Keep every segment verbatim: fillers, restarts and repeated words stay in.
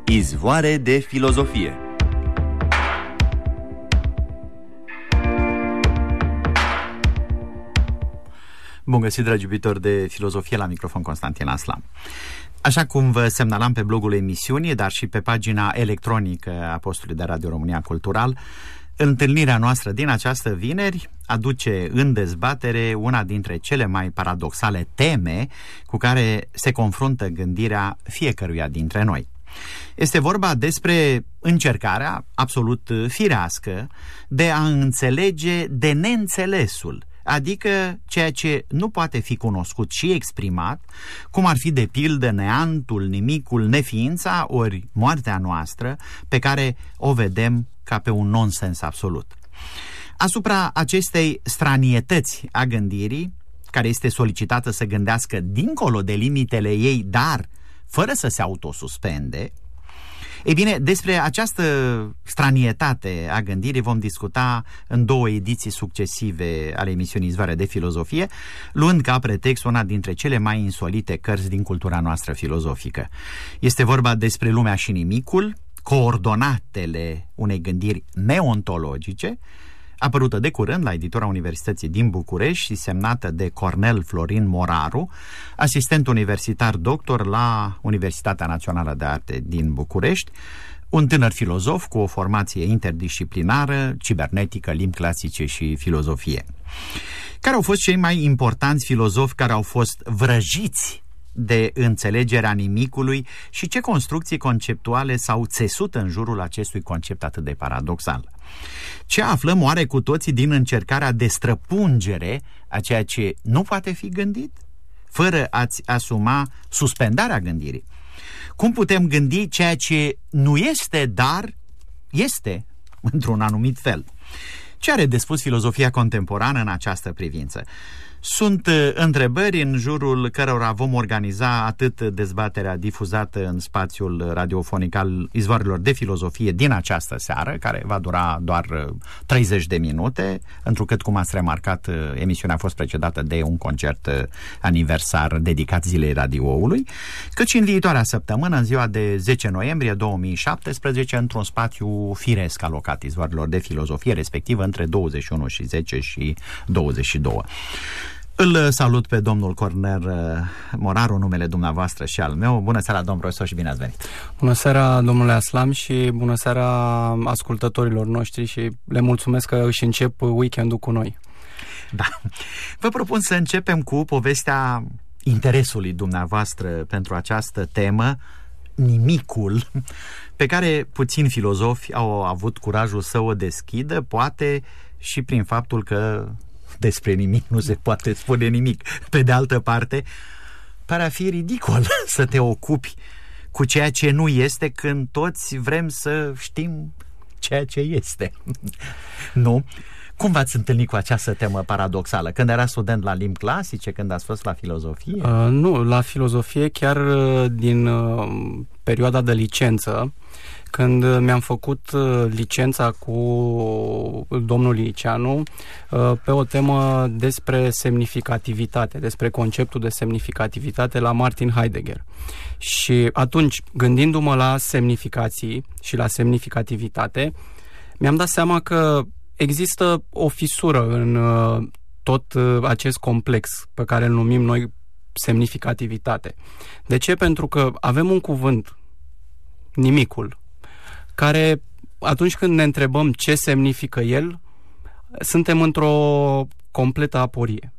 Izvoare de filozofie. Bun găsit, dragi iubitori de filozofie, la microfon Constantin Aslam. Așa cum vă semnalam pe blogul emisiunii, dar și pe pagina electronică a postului de Radio România Cultural, întâlnirea noastră din această vineri aduce în dezbatere una dintre cele mai paradoxale teme cu care se confruntă gândirea fiecăruia dintre noi. Este vorba despre încercarea absolut firească de a înțelege de neînțelesul, adică ceea ce nu poate fi cunoscut și exprimat, cum ar fi de pildă neantul, nimicul, neființa, ori moartea noastră, pe care o vedem ca pe un nonsens absolut. Asupra acestei stranietăți a gândirii, care este solicitată să gândească dincolo de limitele ei, dar fără să se autosuspende, ei bine, despre această stranietate a gândirii vom discuta în două ediții succesive ale emisiunii Izvoare de filozofie, luând ca pretext una dintre cele mai insolite cărți din cultura noastră filozofică. Este vorba despre Lumea și nimicul, coordonatele unei gândiri neontologice, apărută de curând la editura Universității din București și semnată de Cornel Florin Moraru, asistent universitar doctor la Universitatea Națională de Arte din București, un tânăr filozof cu o formație interdisciplinară, cibernetică, limbi clasice și filozofie. Care au fost cei mai importanți filozofi care au fost vrăjiți de înțelegerea nimicului și ce construcții conceptuale s-au țesut în jurul acestui concept atât de paradoxal? Ce aflăm oare cu toții din încercarea de străpungere a ceea ce nu poate fi gândit, fără a-ți asuma suspendarea gândirii? Cum putem gândi ceea ce nu este, dar este într-un anumit fel? Ce are de spus filozofia contemporană în această privință? Sunt uh, întrebări în jurul cărora vom organiza atât dezbaterea difuzată în spațiul radiofonic al Izvoarelor de filozofie din această seară, care va dura doar uh, treizeci de minute, întrucât, cum ați remarcat, uh, emisiunea a fost precedată de un concert uh, aniversar dedicat zilei radioului, cât și în viitoarea săptămână, în ziua de zece noiembrie două mii șaptesprezece, într-un spațiu firesc alocat Izvoarelor de filozofie, respectiv între douăzeci și unu și zece și douăzeci și doi. Îl salut pe domnul Cornel Moraru, numele dumneavoastră și al meu. Bună seara, domn profesor, și bine ați venit! Bună seara, domnule Aslam, și bună seara ascultătorilor noștri și le mulțumesc că își încep weekendul cu noi. Da. Vă propun să începem cu povestea interesului dumneavoastră pentru această temă, nimicul, pe care puțini filozofi au avut curajul să o deschidă, poate și prin faptul că despre nimic nu se poate spune nimic. Pe de altă parte, pare a fi ridicol să te ocupi cu ceea ce nu este, când toți vrem să știm ceea ce este. Nu? Cum v-ați întâlnit cu această temă paradoxală? Când era student la limbi clasice? Când ați fost la filozofie? Uh, nu, la filozofie chiar din uh, perioada de licență, când mi-am făcut licența cu domnul Liceanu pe o temă despre semnificativitate, despre conceptul de semnificativitate la Martin Heidegger. Și atunci, gândindu-mă la semnificații și la semnificativitate, mi-am dat seama că există o fisură în tot acest complex pe care îl numim noi semnificativitate. De ce? Pentru că avem un cuvânt, nimicul, care, atunci când ne întrebăm ce semnifică el, suntem într-o completă aporie.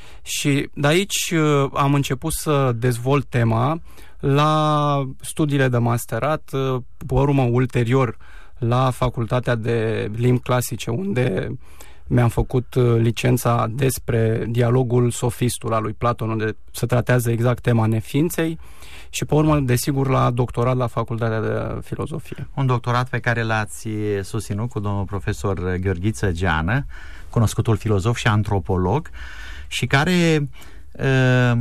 Și de aici am început să dezvolt tema la studiile de masterat, pe urmă, ulterior, la Facultatea de Limbi Clasice, unde mi-am făcut licența despre dialogul sofistul al lui Platon, unde se tratează exact tema neființei, și pe urmă, desigur, la doctorat la Facultatea de Filozofie. Un doctorat pe care l-ați susținut cu domnul profesor Gheorghiță Geană, cunoscutul filozof și antropolog, și care uh,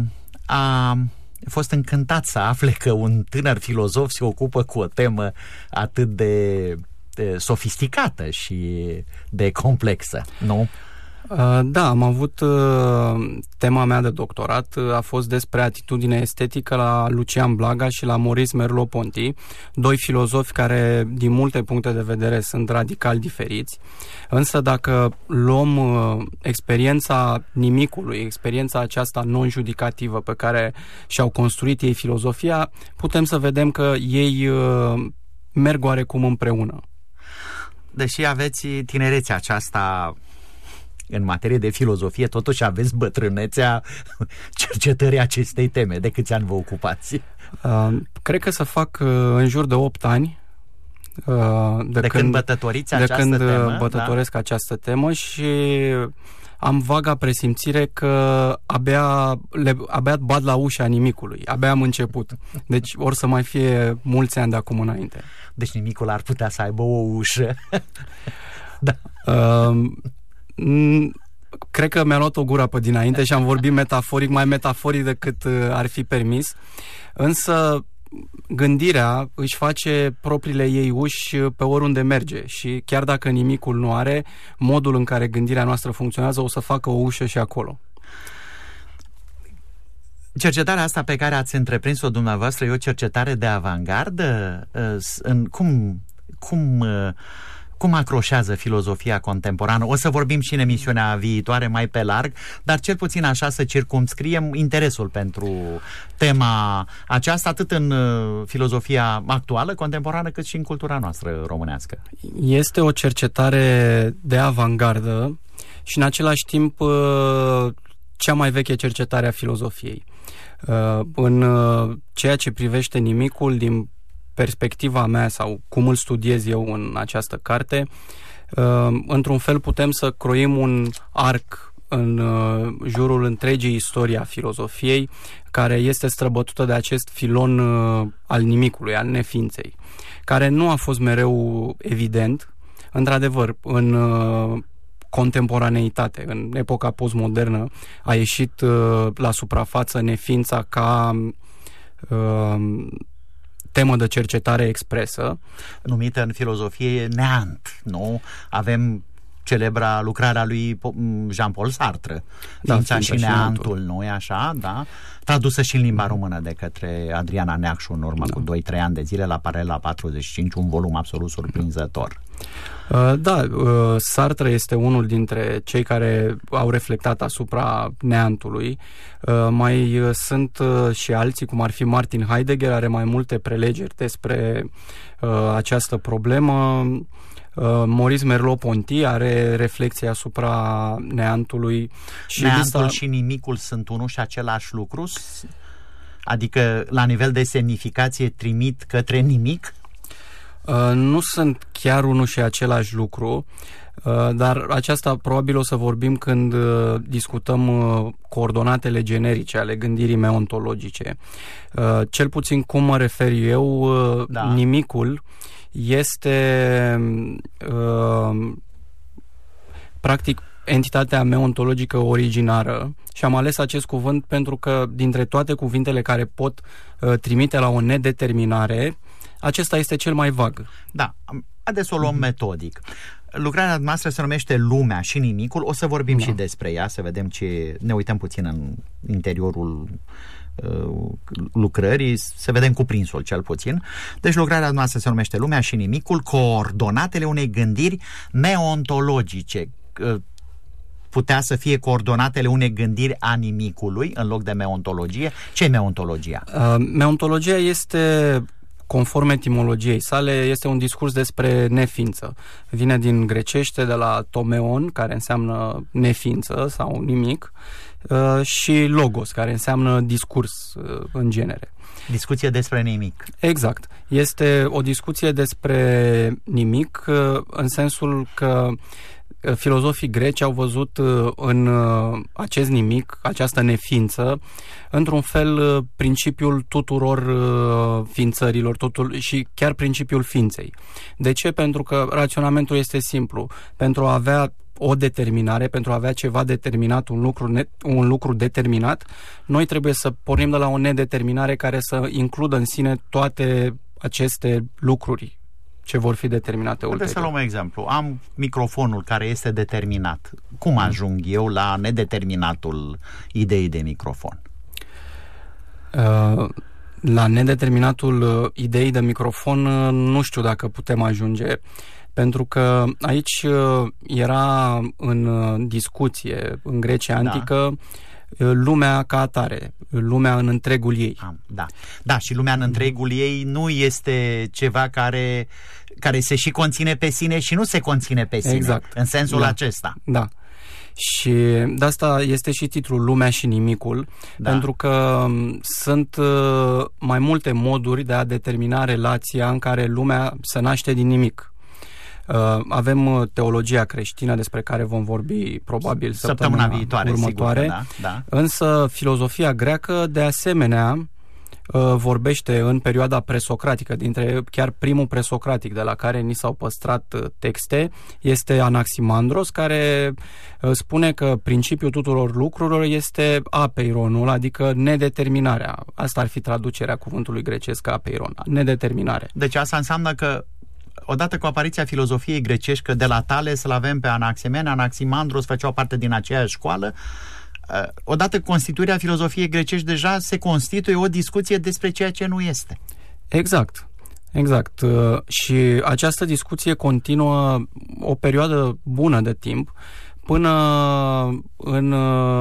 a fost încântat să afle că un tânăr filozof se ocupă cu o temă atât de, de sofisticată și de complexă, nu? Da, am avut tema mea de doctorat, a fost despre atitudine estetică la Lucian Blaga și la Maurice Merleau-Ponty, doi filozofi care, din multe puncte de vedere, sunt radical diferiți. Însă dacă luăm experiența nimicului, experiența aceasta non-judicativă pe care și-au construit ei filozofia, putem să vedem că ei merg oarecum împreună. Deși aveți tinerețea aceasta în materie de filozofie, totuși aveți bătrânețea cercetării acestei teme. De câți ani vă ocupați? Uh, cred că să fac uh, în jur de opt ani. Uh, de, de când, când bătătoriți această temă? De când temă, bătătoresc da? această temă și am vaga presimțire că abia, le, abia bat la ușa nimicului. Abia am început. Deci or să mai fie mulți ani de acum înainte. Deci nimicul ar putea să aibă o ușă. Da. Uh, Cred că mi-a luat o gură pe dinainte și am vorbit metaforic, mai metaforic decât ar fi permis. Însă gândirea își face propriile ei uși pe oriunde merge și chiar dacă nimicul nu are, modul în care gândirea noastră funcționează o să facă o ușă și acolo. Cercetarea asta pe care ați întreprins-o dumneavoastră e o cercetare de avangardă? În cum... cum Cum acroșează filozofia contemporană? O să vorbim și în emisiunea viitoare mai pe larg, dar cel puțin așa să circumscriem interesul pentru tema aceasta, atât în filozofia actuală, contemporană, cât și în cultura noastră românească. Este o cercetare de avangardă și în același timp cea mai veche cercetare a filozofiei. În ceea ce privește nimicul, din perspectiva mea sau cum îl studiez eu în această carte, într-un fel putem să croim un arc în jurul întregii istorii a filozofiei, care este străbătută de acest filon al nimicului, al neființei, care nu a fost mereu evident. Într-adevăr, în contemporaneitate, în epoca postmodernă, a ieșit la suprafață neființa ca temă de cercetare expresă. Numită în filozofie neant, nu? Avem celebra lucrarea lui Jean-Paul Sartre, Ființa da, și neantul, nu e așa? Da? Tradusă și în limba română de către Adriana Neacșu în urmă da. cu doi trei ani de zile, la Parela patruzeci și cinci, un volum absolut surprinzător. Da, Sartre este unul dintre cei care au reflectat asupra neantului. Mai sunt și alții, cum ar fi Martin Heidegger, are mai multe prelegeri despre această problemă. Maurice Merleau-Ponty are reflexie asupra neantului. Și neantul lista... și nimicul sunt unul și același lucru? Adică la nivel de semnificație trimit către nimic? Uh, nu sunt chiar unul și același lucru, uh, dar aceasta probabil o să vorbim când uh, discutăm uh, coordonatele generice ale gândirii meontologice. Uh, cel puțin cum mă refer eu, uh, da. nimicul este uh, practic entitatea meontologică originară și am ales acest cuvânt pentru că dintre toate cuvintele care pot uh, trimite la o nedeterminare, acesta este cel mai vag. Da, haideți să o luăm mm-hmm. metodic. Lucrarea noastră se numește Lumea și nimicul. O să vorbim da. și despre ea, să vedem ce... Ne uităm puțin în interiorul uh, lucrării, să vedem cuprinsul cel puțin. Deci lucrarea noastră se numește Lumea și nimicul, coordonatele unei gândiri meontologice. Uh, putea să fie coordonatele unei gândiri a nimicului în loc de meontologie. Ce e meontologia? Uh, meontologia este... Conform etimologiei sale, este un discurs despre neființă. Vine din grecește, de la tomeon, care înseamnă neființă sau nimic, și logos, care înseamnă discurs în genere. Discuție despre nimic. Exact. Este o discuție despre nimic, în sensul că filozofii greci au văzut în acest nimic, această neființă, într-un fel principiul tuturor ființărilor totul, și chiar principiul ființei. De ce? Pentru că raționamentul este simplu. Pentru a avea o determinare, pentru a avea ceva determinat, un lucru, net, un lucru determinat, noi trebuie să pornim de la o nedeterminare care să includă în sine toate aceste lucruri ce vor fi determinate ulterior. Haideți să luăm un exemplu. Am microfonul care este determinat. Cum ajung eu la nedeterminatul ideii de microfon? Uh, la nedeterminatul ideii de microfon nu știu dacă putem ajunge, pentru că aici era în discuție în Grecia antică da. lumea ca atare, lumea în întregul ei. Da, da, și lumea în întregul ei nu este ceva care, care se și conține pe sine și nu se conține pe sine, exact. În sensul da. acesta. Da. Și de asta este și titlul Lumea și Nimicul, da. Pentru că sunt mai multe moduri de a determina relația în care lumea se naște din nimic. Avem teologia creștină despre care vom vorbi probabil săptămâna, săptămâna viitoare, următoare, sigur, da, da. Însă filozofia greacă de asemenea vorbește în perioada presocratică, dintre chiar primul presocratic de la care ni s-au păstrat texte, este Anaximandros, care spune că principiul tuturor lucrurilor este apeironul, adică nedeterminarea. Asta ar fi traducerea cuvântului grecesc apeiron, nedeterminare. Deci asta înseamnă că odată cu apariția filozofiei grecești, că de la Tales îl avem pe Anaximene, Anaximandros făceau parte din aceeași școală, odată cu constituirea filozofiei grecești deja se constituie o discuție despre ceea ce nu este. Exact, exact. Și această discuție continuă o perioadă bună de timp, până în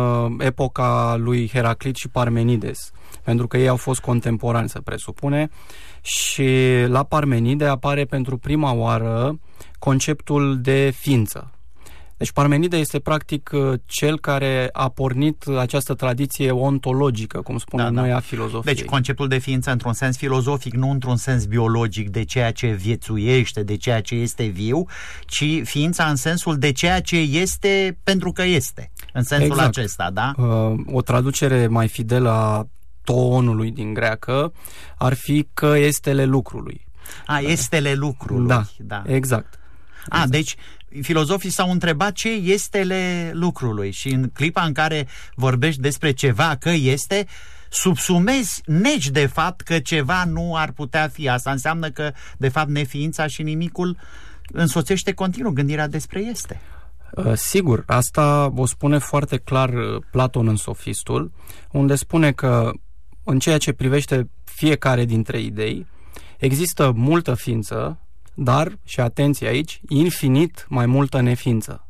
epoca lui Heraclit și Parmenides, pentru că ei au fost contemporani, se presupune, și la Parmenide apare pentru prima oară conceptul de ființă. Deci Parmenide este practic cel care a pornit această tradiție ontologică, cum spunem da, noi, da. a filozofiei. Deci conceptul de ființă într-un sens filozofic, nu într-un sens biologic de ceea ce viețuiește, de ceea ce este viu, ci ființa în sensul de ceea ce este pentru că este. În sensul exact. acesta, da? O traducere mai fidelă a toonului din greacă ar fi că estele lucrului. A, estele lucrului. Da, da. exact. A, exact. Deci filozofii s-au întrebat ce estele lucrului și în clipa în care vorbești despre ceva că este, subsumezi, negi de fapt că ceva nu ar putea fi. Asta înseamnă că de fapt neființa și nimicul însoțește continuu gândirea despre este. Sigur, asta o spune foarte clar Platon în Sofistul, unde spune că în ceea ce privește fiecare dintre idei există multă ființă, dar, și atenție aici, infinit mai multă neființă.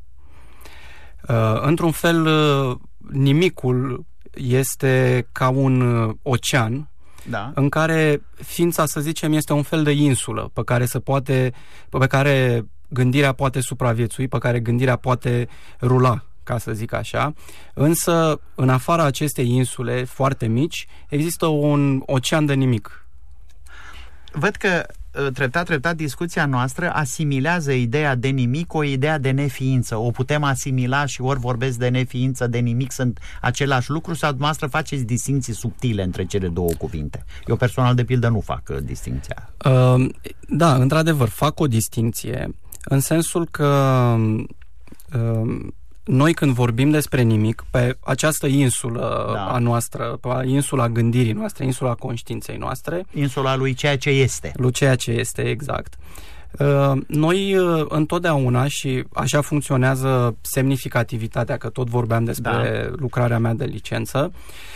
Într-un fel, nimicul este ca un ocean da. în care ființa, să zicem, este un fel de insulă pe care se poate, pe care gândirea poate supraviețui, pe care gândirea poate rula, ca să zic așa. Însă, în afara acestei insule foarte mici, există un ocean de nimic. Văd că treptat, treptat discuția noastră asimilează ideea de nimic cu o ideea de neființă. O putem asimila și ori vorbesc de neființă, de nimic, sunt același lucru sau dumneavoastră faceți distincții subtile între cele două cuvinte? Eu personal, de pildă, nu fac distincția. Uh, da, într-adevăr, fac o distincție în sensul că uh, noi când vorbim despre nimic, pe această insulă da. a noastră, pe insula gândirii noastre, insula conștiinței noastre, insula lui ceea ce este. Lui ceea ce este, exact. Noi întotdeauna, și așa funcționează semnificativitatea, că tot vorbeam despre da. lucrarea mea de licență,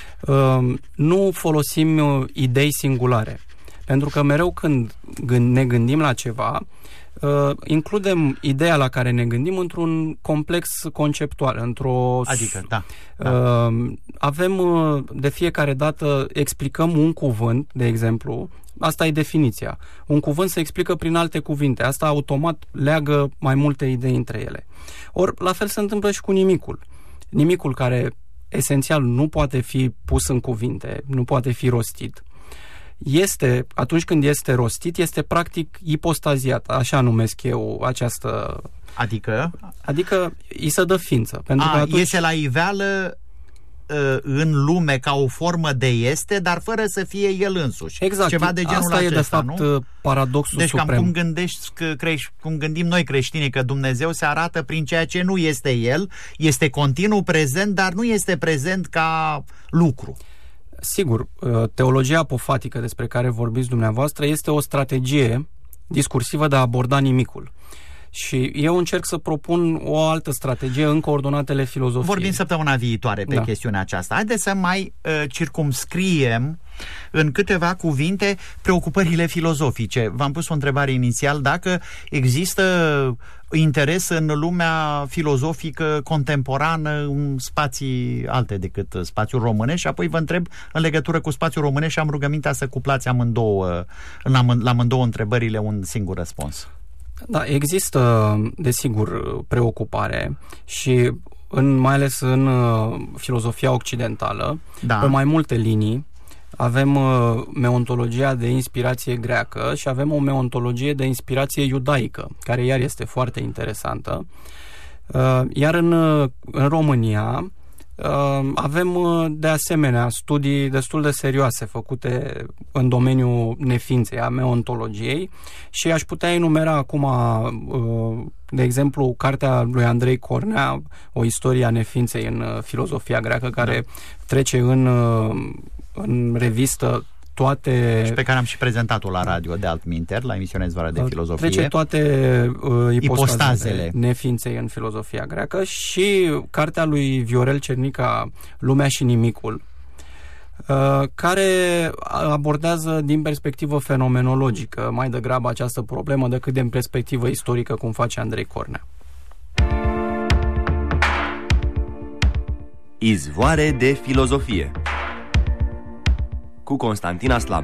nu folosim idei singulare. Pentru că mereu când ne gândim la ceva, Uh, includem ideea la care ne gândim într-un complex conceptual, într-o... Adică, da. da. Uh, avem, uh, de fiecare dată, explicăm un cuvânt, de exemplu, asta e definiția. Un cuvânt se explică prin alte cuvinte. Asta automat leagă mai multe idei între ele. Ori, la fel se întâmplă și cu nimicul. Nimicul care, esențial, nu poate fi pus în cuvinte, nu poate fi rostit. Este, atunci când este rostit, este practic ipostaziat, așa numesc eu această... Adică? Adică îi se dă ființă. Pentru A, că atunci... iese la iveală uh, în lume ca o formă de este, dar fără să fie el însuși. Exact. Ceva de genul Asta acesta, e de fapt nu? paradoxul deci, suprem. Deci cam cum, gândești, că crești, cum gândim noi creștinii că Dumnezeu se arată prin ceea ce nu este El, este continuu prezent, dar nu este prezent ca lucru. Sigur, teologia apofatică despre care vorbiți dumneavoastră este o strategie discursivă de a aborda nimicul. Și eu încerc să propun o altă strategie în coordonatele filozofiei. Vorbim săptămâna viitoare pe da. chestiunea aceasta. Haideți să mai uh, circumscriem în câteva cuvinte preocupările filozofice. V-am pus o întrebare inițial dacă există interes în lumea filozofică contemporană în spații alte decât spațiul românesc și apoi vă întreb în legătură cu spațiul românesc și am rugămintea să cuplați amândouă, la amândouă întrebările un singur răspuns. Da, există, desigur, preocupare și în, mai ales în uh, filozofia occidentală, da. pe mai multe linii. Avem uh, meontologia de inspirație greacă și avem o meontologie de inspirație iudaică, care iar este foarte interesantă. Uh, iar în, în România uh, avem uh, de asemenea studii destul de serioase făcute în domeniul neființei, a meontologiei, și aș putea enumera acum, uh, de exemplu, cartea lui Andrei Cornea, O istorie a neființei în uh, filozofia greacă, care da. trece în, uh, în revistă toate... Și pe care am și prezentat-o la radio de altminteri, la emisiunea Izvoare de Filozofie. Trece toate uh, ipostazele, ipostazele neființei în filozofia greacă și cartea lui Viorel Cernica, Lumea și nimicul, uh, care abordează din perspectivă fenomenologică mai degrabă această problemă decât din perspectivă istorică, cum face Andrei Cornea. Izvoare de Filozofie cu Constantin Aslam.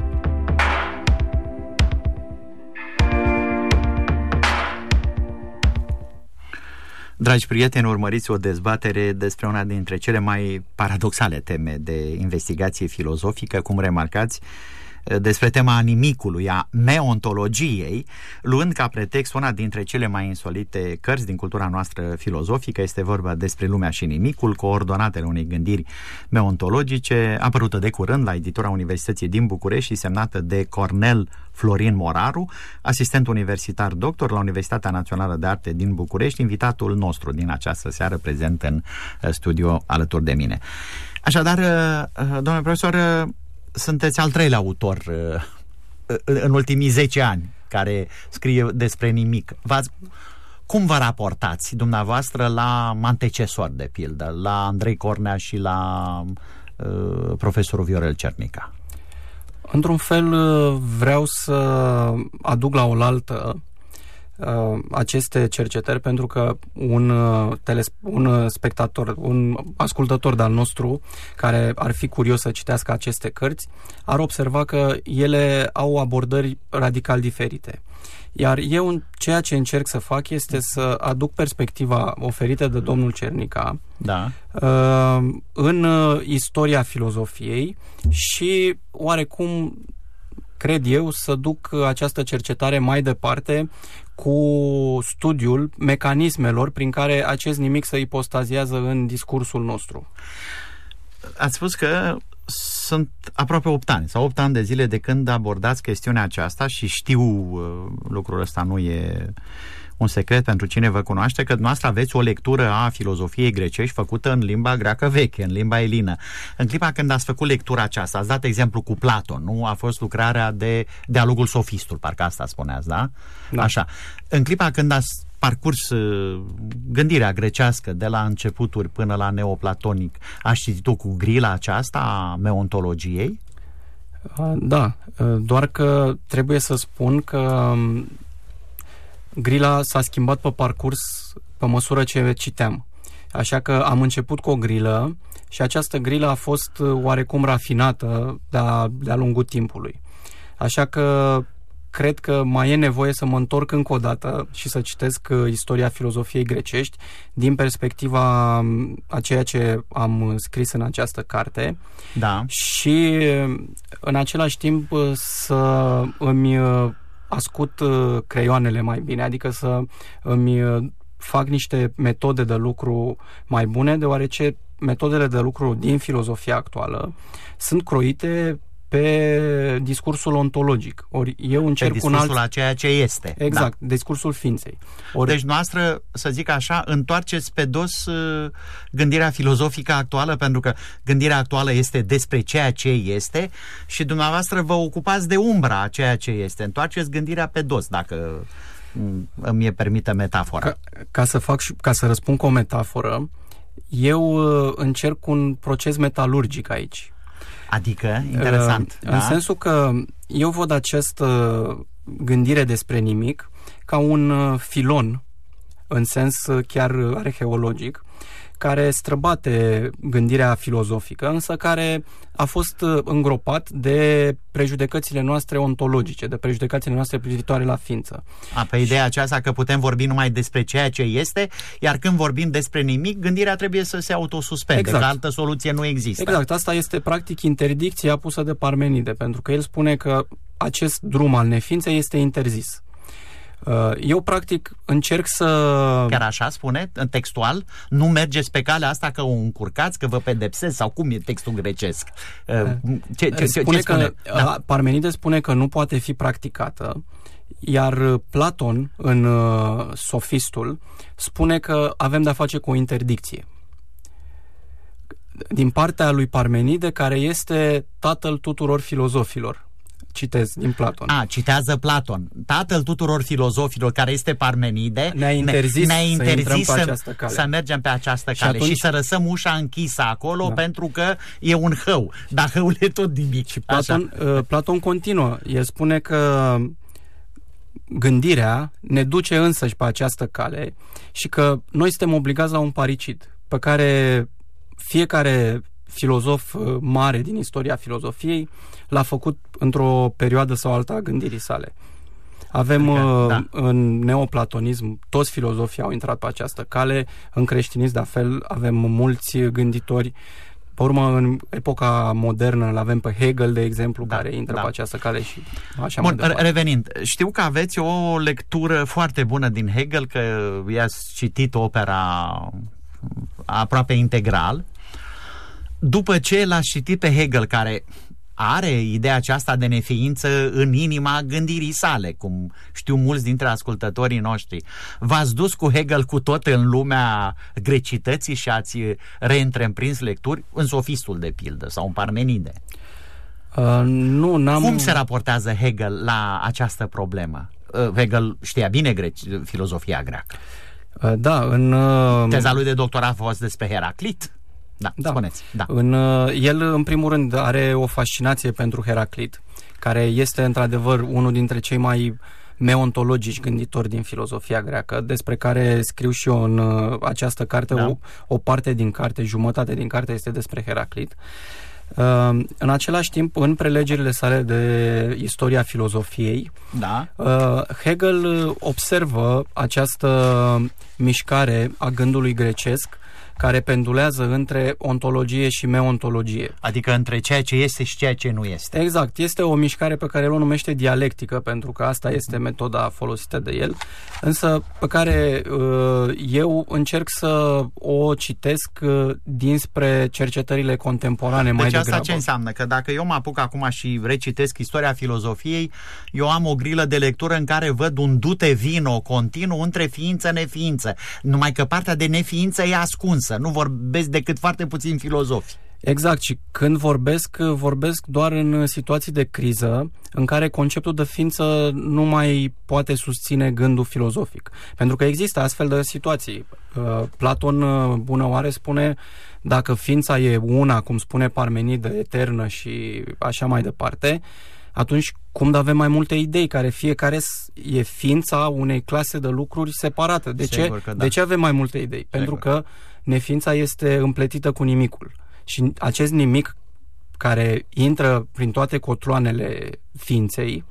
Dragi prieteni, urmăriți o dezbatere despre una dintre cele mai paradoxale teme de investigație filozofică, cum remarcați, despre tema nimicului, a meontologiei, luând ca pretext una dintre cele mai insolite cărți din cultura noastră filozofică. Este vorba despre Lumea și nimicul, coordonatele unei gândiri meontologice, apărută de curând la editura Universității din București și semnată de Cornel Florin Moraru, asistent universitar doctor la Universitatea Națională de Arte din București, invitatul nostru din această seară, prezent în studio alături de mine. Așadar, domnule profesor, sunteți al treilea autor uh, în ultimii zece ani care scrie despre nimic. V-ați, cum vă raportați dumneavoastră la antecesori, de pildă, la Andrei Cornea și la uh, profesorul Viorel Cernica? Într-un fel vreau să aduc la oaltă aceste cercetări, pentru că un, teles- un spectator, un ascultător de-al nostru care ar fi curios să citească aceste cărți ar observa că ele au abordări radical diferite. Iar eu ceea ce încerc să fac este să aduc perspectiva oferită de domnul Cernica da. în istoria filozofiei și oarecum cred eu să duc această cercetare mai departe cu studiul mecanismelor prin care acest nimic se ipostaziază în discursul nostru. Ați spus că sunt aproape opt ani sau opt ani de zile de când abordați chestiunea aceasta și știu lucrul ăsta, nu e un secret pentru cine vă cunoaște, că dumneavoastră aveți o lectură a filozofiei grecești făcută în limba greacă veche, în limba elină. În clipa când ați făcut lectura aceasta, ați dat exemplu cu Platon, nu? A fost lucrarea de Dialogul Sofistul, parcă asta spuneați, da? Da. Așa. În clipa când ați parcurs uh, gândirea grecească de la începuturi până la neoplatonic, ați citit-o cu grila aceasta a meontologiei? Da, doar că trebuie să spun că grila s-a schimbat pe parcurs pe măsură ce citeam. Așa că am început cu o grilă și această grilă a fost oarecum rafinată de-a, de-a lungul timpului. Așa că cred că mai e nevoie să mă întorc încă o dată și să citesc istoria filozofiei grecești din perspectiva a ceea ce am scris în această carte. Da. Și în același timp să îmi ascut creioanele mai bine, adică să îmi fac niște metode de lucru mai bune, deoarece metodele de lucru din filozofia actuală sunt croite pe discursul ontologic. Ori eu încerc pe discursul un alt... a ceea ce este. Exact, da. Discursul ființei. Ori... Deci noastră, să zic așa, întoarceți pe dos uh, gândirea filozofică actuală, pentru că gândirea actuală este despre ceea ce este și dumneavoastră vă ocupați de umbra a ceea ce este. Întoarceți gândirea pe dos, dacă îmi e permită metafora. Ca, ca să fac și, ca să răspund cu o metaforă, eu uh, încerc un proces metalurgic aici. Adică, interesant. Uh, da? În sensul că eu văd această gândire despre nimic ca un uh, filon, în sens uh, chiar arheologic, care străbate gândirea filozofică, însă care a fost îngropat de prejudecățile noastre ontologice, de prejudecățile noastre privitoare la ființă. A, pe ideea aceasta că putem vorbi numai despre ceea ce este, iar când vorbim despre nimic, gândirea trebuie să se autosuspende, exact. Că altă soluție nu există. Exact, asta este practic interdicția pusă de Parmenide, pentru că el spune că acest drum al neființei este interzis. Eu, practic, încerc să... Chiar așa spune, în textual? Nu mergeți pe calea asta că o încurcați, că vă pedepsesc? Sau cum e textul grecesc? Ce, ce, spune ce spune? Că, da. Parmenide spune că nu poate fi practicată, iar Platon, în uh, Sofistul, spune că avem de-a face cu o interdicție. Din partea lui Parmenide, care este tatăl tuturor filozofilor. Citez din Platon. A, citează Platon. Tatăl tuturor filozofilor, care este Parmenide, ne-a interzis, ne-a interzis să, să, să, să mergem pe această cale și, și, atunci... și să lăsăm ușa închisă acolo, da. Pentru că e un hău. Dar hăul e tot nimic. Și Platon, uh, Platon continuă. El spune că gândirea ne duce însăși pe această cale și că noi suntem obligați la un paricid pe care fiecare filozof mare din istoria filozofiei l-a făcut într-o perioadă sau alta a gândirii sale. Avem adică, da. În neoplatonism, toți filozofii au intrat pe această cale, în creștinism de fel avem mulți gânditori. Pe urmă, în epoca modernă, îl avem pe Hegel, de exemplu, da, care intră da. Pe această cale și așa Bun, mai departe. Revenind, știu că aveți o lectură foarte bună din Hegel, că i-ați citit opera aproape integral. După ce l-ați citit pe Hegel, care are ideea aceasta de neființă în inima gândirii sale, cum știu mulți dintre ascultătorii noștri, v-ați dus cu Hegel cu tot în lumea grecității și ați reîntreprins lecturi în Sofistul, de pildă, sau în Parmenide? Uh, nu, n-am... Cum se raportează Hegel la această problemă? Uh, Hegel știa bine greci, filozofia greacă. Uh, da, în... Uh... Teza lui de doctorat a fost despre Heraclit. Da, da. Spuneți. Da. În, el, în primul rând, are o fascinație pentru Heraclit, care este, într-adevăr, unul dintre cei mai meontologici gânditori din filozofia greacă, despre care scriu și eu în uh, această carte. Da. O, o parte din carte, jumătate din carte este despre Heraclit. Uh, în același timp, în prelegerile sale de istoria filozofiei, da. uh, Hegel observă această mișcare a gândului grecesc, care pendulează între ontologie și meontologie. Adică între ceea ce este și ceea ce nu este. Exact. Este o mișcare pe care el o numește dialectică, pentru că asta este metoda folosită de el, însă pe care uh, eu încerc să o citesc uh, dinspre cercetările contemporane mai deci degrabă. Deci asta ce înseamnă? Că dacă eu mă apuc acum și recitesc istoria filozofiei, eu am o grilă de lectură în care văd un dute vino continuu între ființă-neființă. Numai că partea de neființă e ascunsă. Nu vorbesc decât foarte puțini filozofi. Exact, și când vorbesc, vorbesc doar în situații de criză în care conceptul de ființă nu mai poate susține gândul filozofic. Pentru că există astfel de situații. Platon, bună oare, spune dacă ființa e una, cum spune Parmenide, eternă și așa mai departe, atunci cum avem mai multe idei, care fiecare e ființa unei clase de lucruri separate. De ce, da. De ce avem mai multe idei? Sigur. Pentru că neființa este împletită cu nimicul. Și acest nimic care intră prin toate cotloanele ființei,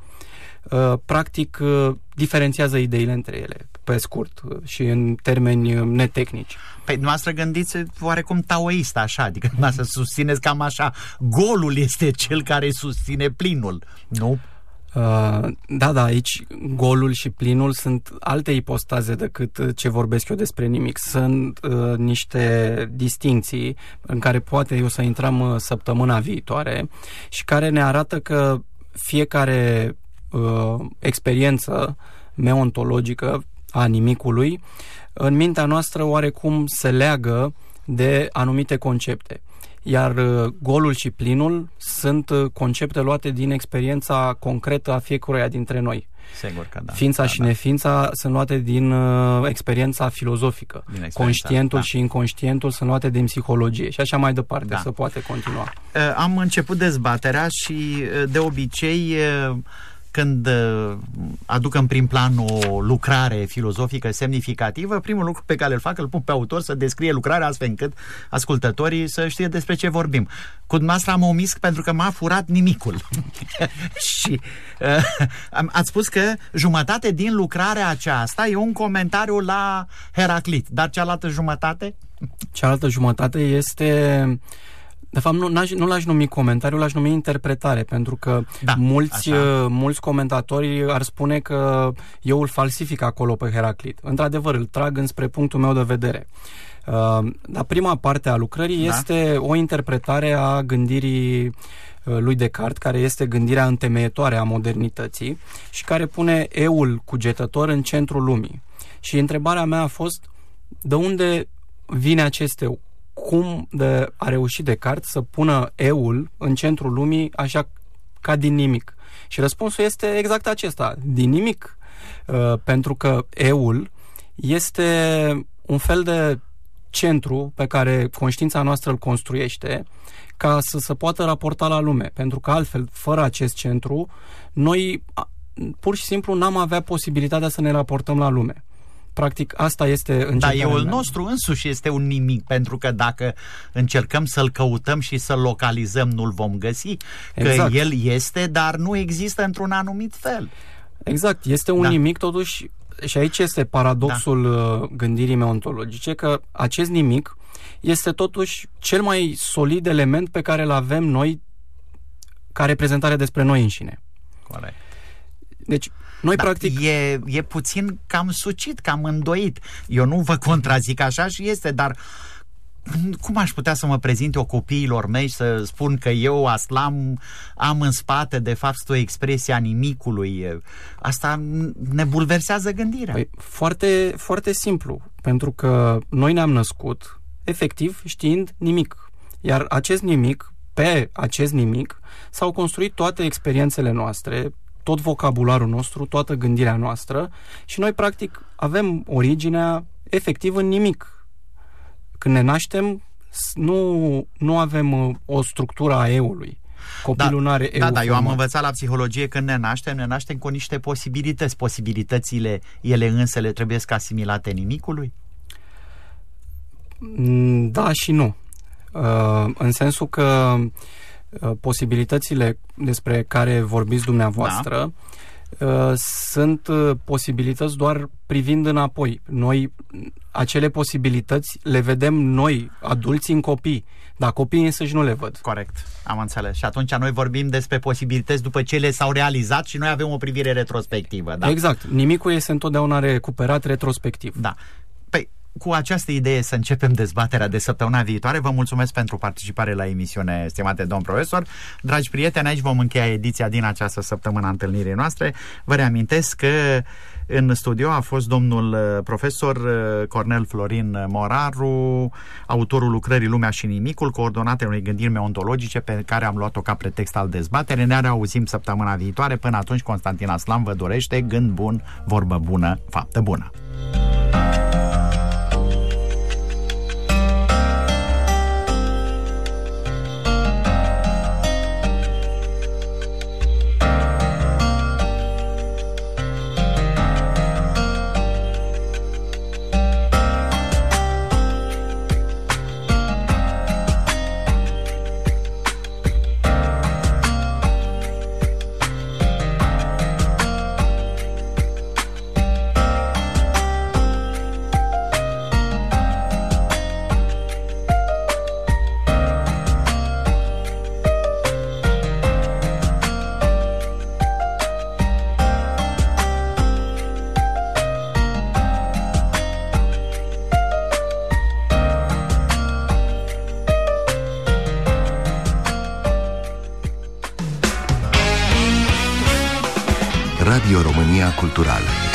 practic diferențiază ideile între ele, pe scurt și în termeni netehnici. Păi dumneavoastră gândiți oarecum taoist, așa, adică dumneavoastră susțineți cam așa, golul este cel care susține plinul, nu? Uh, da, da, aici golul și plinul sunt alte ipostaze decât ce vorbesc eu despre nimic. Sunt uh, niște distincții în care poate eu să intrăm uh, săptămâna viitoare și care ne arată că fiecare uh, experiență meontologică a nimicului în mintea noastră oarecum se leagă de anumite concepte. Iar golul și plinul sunt concepte luate din experiența concretă a fiecăruia dintre noi. Sigur că da. Ființa da, și da. neființa sunt luate din uh, experiența filozofică. Din experiența, Conștientul da. și inconștientul sunt luate din psihologie și așa mai departe, da. să poate continua. Uh, am început dezbaterea și uh, de obicei uh, când uh, aduc în prim plan o lucrare filozofică semnificativă, primul lucru pe care îl fac, îl pun pe autor să descrie lucrarea astfel încât ascultătorii să știe despre ce vorbim. Cu dumneavoastră am omis pentru că m-a furat nimicul. Și uh, ați spus că jumătate din lucrarea aceasta e un comentariu la Heraclit, dar cealaltă jumătate? Cealaltă jumătate este... De fapt, nu, nu l-aș numi comentariu, l-aș numi interpretare, pentru că da, mulți, mulți comentatori ar spune că eu îl falsific acolo pe Heraclit. Într-adevăr, îl trag înspre punctul meu de vedere. Uh, dar prima parte a lucrării da. este o interpretare a gândirii lui Descartes, care este gândirea întemeietoare a modernității și care pune eul cugetător în centrul lumii. Și întrebarea mea a fost, de unde vine acest eu? Cum de a reușit Descartes să pună eul în centrul lumii așa ca din nimic? Și răspunsul este exact acesta, din nimic. Uh, pentru că eul este un fel de centru pe care conștiința noastră îl construiește ca să se poată raporta la lume. Pentru că altfel, fără acest centru, noi pur și simplu n-am avea posibilitatea să ne raportăm la lume. Practic, asta este încercarea Dar eul mea. nostru însuși este un nimic, pentru că dacă încercăm să-l căutăm și să-l localizăm, nu-l vom găsi. Exact. Că el este, dar nu există într-un anumit fel. Exact, este un da. nimic, totuși, și aici este paradoxul da. gândirii meontologice, că acest nimic este totuși cel mai solid element pe care îl avem noi ca reprezentare despre noi înșine. Corect. Deci, noi da, practic... E, e puțin cam sucit, cam îndoit. Eu nu vă contrazic, așa și este, dar cum aș putea să mă prezint eu copiilor mei și să spun că eu, Aslam, am în spate, de fapt, o expresie a nimicului? Asta ne bulversează gândirea. Păi, foarte, foarte simplu, pentru că noi ne-am născut, efectiv, știind nimic. Iar acest nimic, pe acest nimic, s-au construit toate experiențele noastre, tot vocabularul nostru, toată gândirea noastră și noi, practic, avem originea efectiv în nimic. Când ne naștem, nu, nu avem o structură a eului. Copilul nu are eu. Da, da, eu am învățat la psihologie că ne naștem, ne naștem cu niște posibilități. Posibilitățile, ele însele, trebuie să asimilate nimicului? Da și nu. În sensul că posibilitățile despre care vorbiți dumneavoastră da. sunt posibilități doar privind înapoi. Noi, acele posibilități le vedem noi, adulții, în copii, dar copiii însăși nu le văd. Corect, am înțeles. Și atunci noi vorbim despre posibilități după ce le s-au realizat și noi avem o privire retrospectivă. Da? Exact. Nimicul este întotdeauna recuperat retrospectiv. Da. Păi, cu această idee să începem dezbaterea de săptămâna viitoare. Vă mulțumesc pentru participare la emisiune, stimate domn profesor. Dragi prieteni, aici vom încheia ediția din această săptămână a întâlnirii noastre. Vă reamintesc că în studio a fost domnul profesor Cornel Florin Moraru, autorul lucrării Lumea și Nimicul, coordonate unei gândiri meontologice pe care am luat-o ca pretext al dezbaterii. Ne reauzim săptămâna viitoare. Până atunci, Constantin Aslam vă dorește gând bun, vorbă bună, faptă bună. Radio România Cultural.